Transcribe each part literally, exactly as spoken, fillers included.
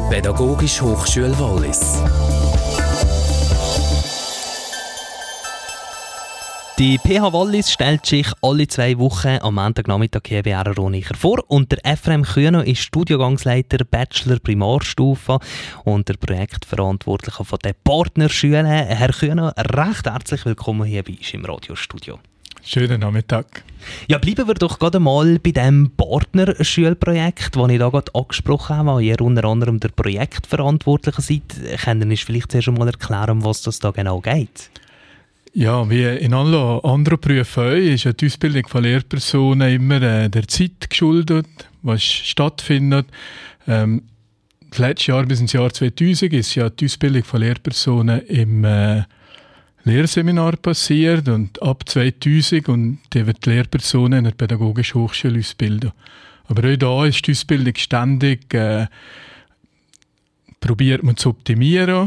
Pädagogische Hochschule Wallis. Die P H Wallis stellt sich alle zwei Wochen am Montagnachmittag hier bei R R O näher vor. Und der Ephraim Kühner ist Studiengangsleiter Bachelor Primarstufe und der Projektverantwortliche von der Partnerschule. Herr Kühner, recht herzlich willkommen hier bei uns im Radiostudio. Schönen Nachmittag. Ja, bleiben wir doch gerade mal bei dem Partnerschulprojekt, das ich da gerade angesprochen habe, wo ihr unter anderem der Projektverantwortliche seid. Können Sie uns vielleicht zuerst einmal erklären, um was das da genau geht? Ja, wie in allen anderen Berufen auch, ist die Ausbildung von Lehrpersonen immer äh, der Zeit geschuldet, was stattfindet. Ähm, das letzte Jahr bis ins Jahr zweitausend ist ja die Ausbildung von Lehrpersonen im äh, Lehrseminar passiert und ab zweitausend und die wird die Lehrpersonen in der Pädagogischen Hochschule ausbilden. Aber auch da ist die Ausbildung ständig, äh, probiert man zu optimieren.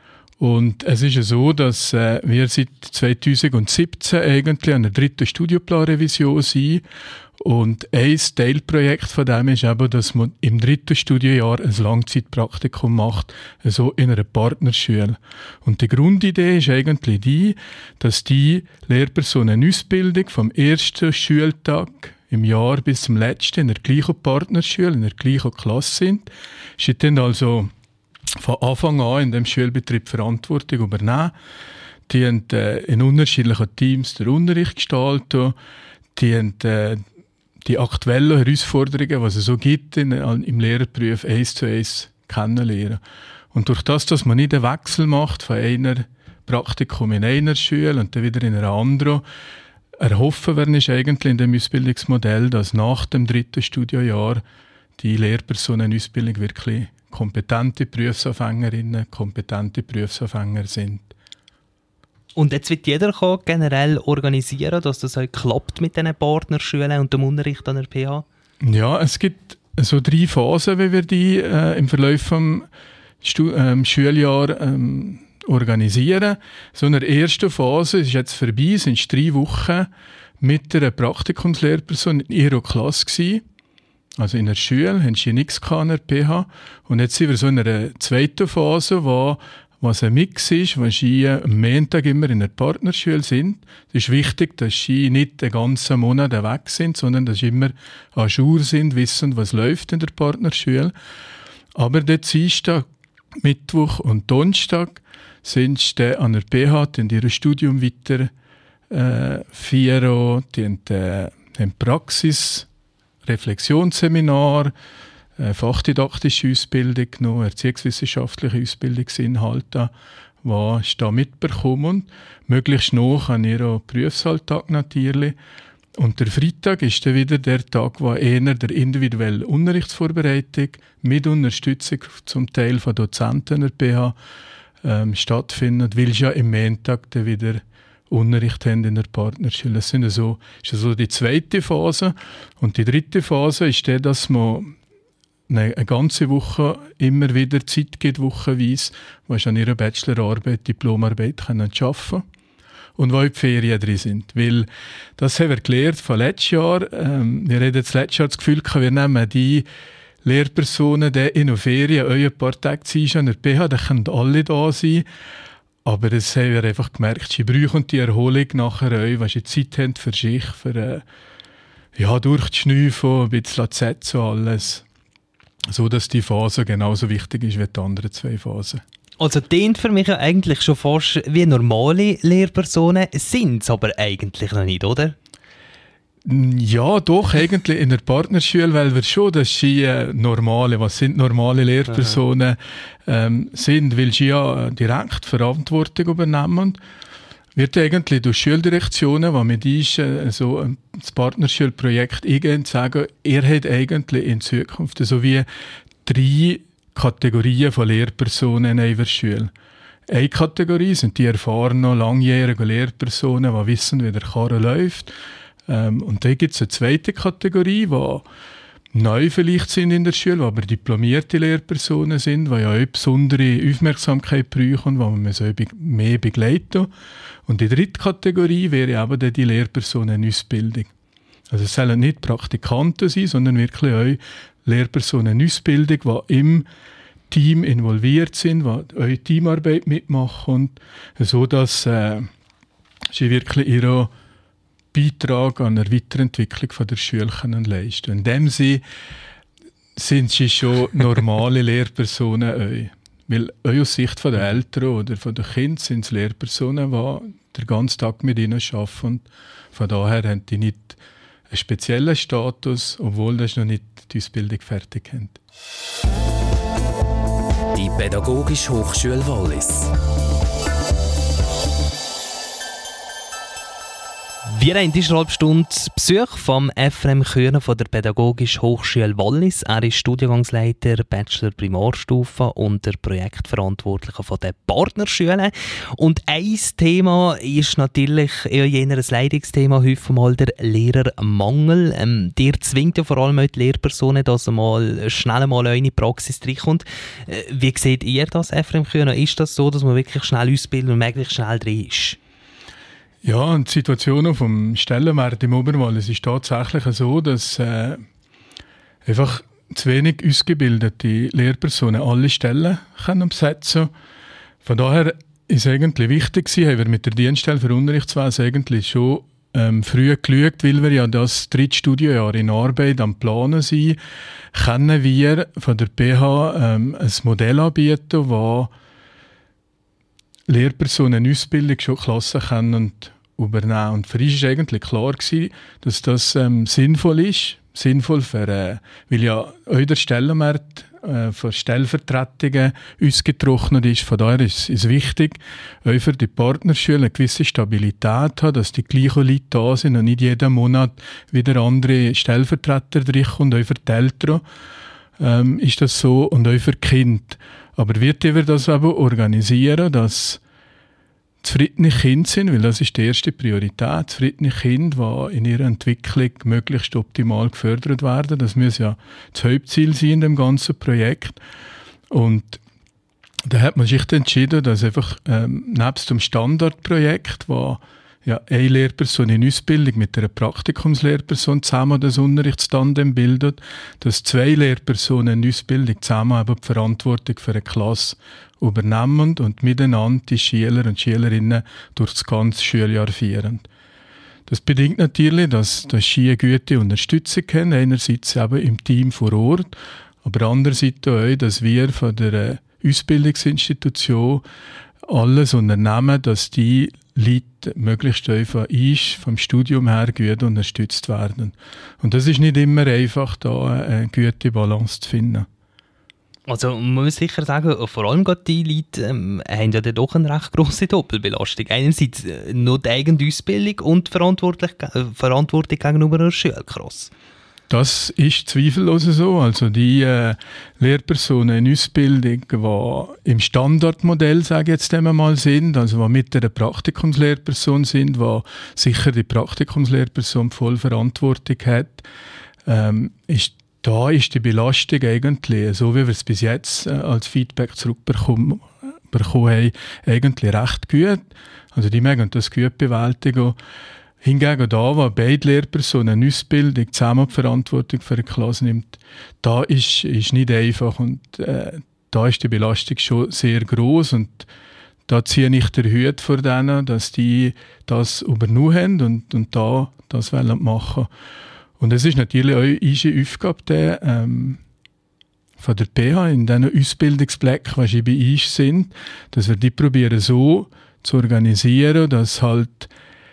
Und es ist ja so, dass äh, wir seit zweitausendsiebzehn eigentlich an der dritten Studienplanrevision sind. Und ein Teilprojekt von dem ist eben, dass man im dritten Studienjahr ein Langzeitpraktikum macht, also in einer Partnerschule. Und die Grundidee ist eigentlich die, dass die Lehrpersonen eine Ausbildung vom ersten Schultag im Jahr bis zum letzten in der gleichen Partnerschule, in der gleichen Klasse sind. Sie dann also von Anfang an in dem Schulbetrieb Verantwortung übernehmen. Die haben äh, in unterschiedlichen Teams den Unterricht gestaltet. Die haben äh, die aktuellen Herausforderungen, die es so gibt, in, im Lehrerberuf eins zu eins kennenlernen. Und durch das, dass man nicht einen Wechsel macht von einer Praktikum in einer Schule und dann wieder in einer anderen, erhoffen wir ist eigentlich in dem Ausbildungsmodell, dass nach dem dritten Studienjahr die Lehrpersonen in Ausbildung wirklich kompetente Berufsanfängerinnen, kompetente Berufsanfänger sind. Und jetzt wird jeder generell organisieren, dass das auch klappt mit diesen Partnerschulen und dem Unterricht an der P H? Ja, es gibt so drei Phasen, wie wir die äh, im Verlauf des Stu- ähm, Schuljahres ähm, organisieren. So in der ersten Phase ist jetzt vorbei, sind drei Wochen mit einer Praktikumslehrperson in ihrer Klasse gewesen. Also in der Schule haben sie nichts an der P H. Und jetzt sind wir so in einer zweiten Phase, wo was ein Mix ist, wo sie am Montag immer in der Partnerschule sind. Es ist wichtig, dass sie nicht den ganzen Monat weg sind, sondern dass sie immer à jour sind, wissen, was läuft in der Partnerschule. Aber der Dienstag, Mittwoch und Donnerstag sind sie an der P H, die in ihrem Studium weiter äh, führen, die haben, äh, haben Praxis, Reflexionsseminar, äh, fachdidaktische Ausbildung genommen, erziehungswissenschaftliche Ausbildungsinhalte, die sie da mitbekommen. Möglichst noch an ihrem Berufsalltag natürlich. Und der Freitag ist dann wieder der Tag, wo eher der individuelle Unterrichtsvorbereitung mit Unterstützung zum Teil von Dozenten der P H ähm, stattfindet, weil sie ja im Montag dann wieder Unterricht haben in der Partnerschule. Das sind also, ist also die zweite Phase. Und die dritte Phase ist die, dass man eine, eine ganze Woche immer wieder Zeit gibt, wochenweise, wo sie an ihrer Bachelorarbeit, Diplomarbeit können arbeiten können. Und wo die Ferien drin sind. Weil, das haben wir gelernt von letztes Jahr. Ähm, wir haben jetzt letztes Jahr das Gefühl gehabt, wir nehmen die Lehrpersonen, die in der Ferien auch ein paar Tage sind an der P H, die können alle da sein. Aber das haben wir einfach gemerkt, sie brauchen die Erholung nachher auch, weil sie Zeit haben für sich, für äh, ja, durchzuschnüffeln, ein bisschen zu setzen, alles. So, dass die Phase genauso wichtig ist wie die anderen zwei Phasen. Also dient für mich ja eigentlich schon fast wie normale Lehrpersonen, sind es aber eigentlich noch nicht, oder? Ja, doch, eigentlich in der Partnerschule, weil wir schon, dass sie äh, normale, was sind normale Lehrpersonen, ähm, sind, weil sie ja direkt Verantwortung übernehmen. Wird eigentlich durch Schuldirektionen, die mit uns äh, so ein Partnerschulprojekt eingehen, sagen, er hat eigentlich in Zukunft so wie drei Kategorien von Lehrpersonen in einer Schule. Eine Kategorie sind die erfahrenen, langjährigen Lehrpersonen, die wissen, wie der Karren läuft. Ähm, und dann gibt es eine zweite Kategorie, die neu vielleicht sind in der Schule, aber diplomierte Lehrpersonen sind, die ja auch besondere Aufmerksamkeit brauchen, die man so mehr begleiten. Und die dritte Kategorie wäre eben die Lehrpersonen in Ausbildung. Also es sollen nicht Praktikanten sein, sondern wirklich auch Lehrpersonen in Ausbildung, die im Team involviert sind, die eure Teamarbeit mitmachen und so, dass äh, sie wirklich ihren Beitrag an der Weiterentwicklung von der Schule können leisten. In dem Sinne sind sie schon normale Lehrpersonen euch. Weil euch aus Sicht der Eltern oder von den Kindern sind es Lehrpersonen, die den ganzen Tag mit ihnen arbeiten. Und von daher haben die nicht einen speziellen Status, obwohl das noch nicht die Ausbildung fertig haben. Die Pädagogische Hochschule Wallis. Wir haben in dieser halben Stunde Besuch vom Ephrem Kühner von der Pädagogischen Hochschule Wallis. Er ist Studiengangsleiter Bachelor Primarstufe und der Projektverantwortliche von den Partnerschulen. Und ein Thema ist natürlich eher jener Leitungsthema, häufig mal der Lehrermangel. Ähm, der zwingt ja vor allem auch die Lehrpersonen, dass mal schnell mal in die Praxis reinkommt. Äh, wie seht ihr das, Ephrem Kühner? Ist das so, dass man wirklich schnell ausbildet und möglichst schnell drin ist? Ja, und die Situation vom Stellenwert im Oberwallis ist tatsächlich so, dass äh, einfach zu wenig ausgebildete Lehrpersonen alle Stellen können besetzen. Von daher ist es eigentlich wichtig gewesen, haben wir mit der Dienststelle für Unterrichtswesen eigentlich schon ähm, früh geschaut, weil wir ja das dritte Studiojahr in Arbeit am Planen sind, können wir von der P H ähm, ein Modell anbieten, das Lehrpersonen in Ausbildung schon Klassen kennen und übernehmen. Und für uns war eigentlich klar gewesen, dass das ähm, sinnvoll ist. Sinnvoll für, äh, weil ja auch der Stellenwert äh, für Stellvertretungen ausgetrocknet ist. Von daher ist es wichtig, auch für die Partnerschulen eine gewisse Stabilität haben, dass die gleichen Leute da sind und nicht jeden Monat wieder andere Stellvertreter drinkommen. Und auch für die Eltern ähm, ist das so und auch für die Kinder. Aber wie wir das aber organisieren, dass zufriedene Kinder sind, weil das ist die erste Priorität, zufriedene Kinder, die in ihrer Entwicklung möglichst optimal gefördert werden. Das muss ja das Hauptziel sein in dem ganzen Projekt. Und da hat man sich entschieden, dass einfach ähm, nebst dem Standardprojekt, wo ja eine Lehrperson in Ausbildung mit einer Praktikumslehrperson zusammen das Unterrichtstandem bildet, dass zwei Lehrpersonen in Ausbildung zusammen aber die Verantwortung für eine Klasse übernehmen und miteinander die Schüler und Schülerinnen durch das ganze Schuljahr führen. Das bedingt natürlich, dass die Schüler gute Unterstützung haben, einerseits eben im Team vor Ort, aber andererseits auch, dass wir von der Ausbildungsinstitution alles unternehmen, dass die Leute möglichst einfach vom Studium her gut unterstützt werden. Und das ist nicht immer einfach, da eine gute Balance zu finden. Also man muss sicher sagen, vor allem gerade die Leute ähm, haben ja doch eine recht grosse Doppelbelastung. Einerseits äh, nur die eigene Ausbildung und die Verantwortung, äh, Verantwortung gegenüber einer Schule krass. Das ist zweifellos so. Also die äh, Lehrpersonen in Ausbildung, die im Standardmodell, sage ich jetzt einmal, sind, also die mit einer Praktikumslehrperson sind, die sicher die Praktikumslehrperson voll Verantwortung hat, ähm, ist da ist die Belastung eigentlich, so wie wir es bis jetzt äh, als Feedback zurückbekommen haben, eigentlich recht gut. Also die mögen das gut bewältigen. Hingegen da, wo beide Lehrpersonen eine Ausbildung zusammen die Verantwortung für eine Klasse nimmt, da ist ist nicht einfach und äh, da ist die Belastung schon sehr gross und da ziehe ich den Hut vor denen, dass die das übernommen haben und, und da das wollen machen. Und es ist natürlich auch unsere Aufgabe, die, ähm, von der P H in diesen Ausbildungsplätzen, die bei uns sind, dass wir die probieren so zu organisieren, dass halt,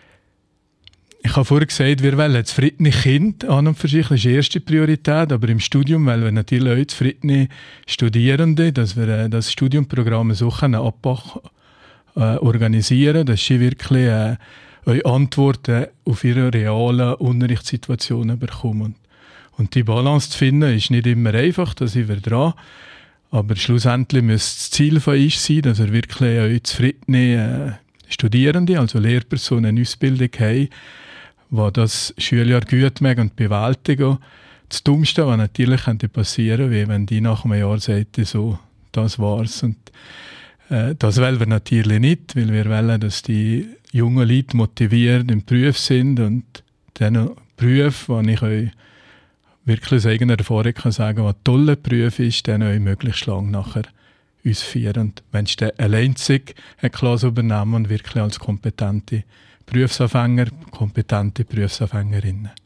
ich habe vorher gesagt, wir wollen zufriedene Kinder an und für sich, das ist die erste Priorität, aber im Studium wollen wir natürlich auch zufriedene Studierende, dass wir äh, das Studiumprogramm so können abbauen, äh, organisieren, dass sie wirklich äh, Antworten auf ihre realen Unterrichtssituationen bekommen. Und die Balance zu finden, ist nicht immer einfach, da sind wir dran. Aber schlussendlich müsste das Ziel von uns sein, dass wir wirklich auch zufriedene äh, Studierende, also Lehrpersonen in Ausbildung haben, die das Schuljahr gut machen und bewältigen. Das Dummste, was natürlich passieren könnte, wenn die nach einem Jahr sagen, so, das war's. Und äh, das wollen wir natürlich nicht, weil wir wollen, dass die jungen Leute motiviert im Beruf sind und diesen Beruf, den ich euch wirklich aus eigener Erfahrung kann sagen, was ein toller Beruf ist, den euch möglichst lang nachher uns führen. Wenn du alleinzig eine Klasse übernehmen und wirklich als kompetente Berufsanfänger, kompetente Berufsanfängerinnen.